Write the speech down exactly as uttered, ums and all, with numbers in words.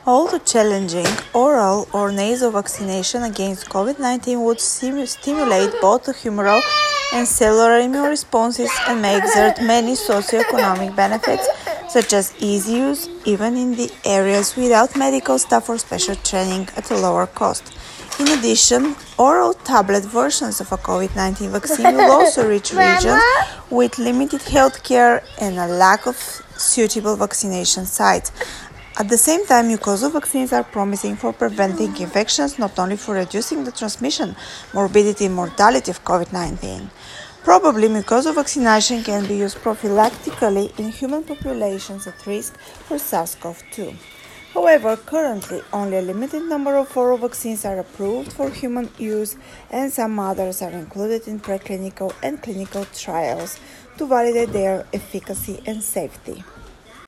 Although challenging, oral or nasal vaccination against COVID nineteen would stim- stimulate both the humoral and cellular immune responses and may exert many socioeconomic benefits, such as easy use, even in the areas without medical staff or special training at a lower cost. In addition, oral tablet versions of a COVID nineteen vaccine will also reach regions with limited healthcare and a lack of suitable vaccination sites. At the same time, mucosal vaccines are promising for preventing infections, not only for reducing the transmission, morbidity, and mortality of COVID nineteen. Probably, mucosal vaccination can be used prophylactically in human populations at risk for SARS-C o V two. However, currently, only a limited number of oral vaccines are approved for human use, and some others are included in preclinical and clinical trials to validate their efficacy and safety.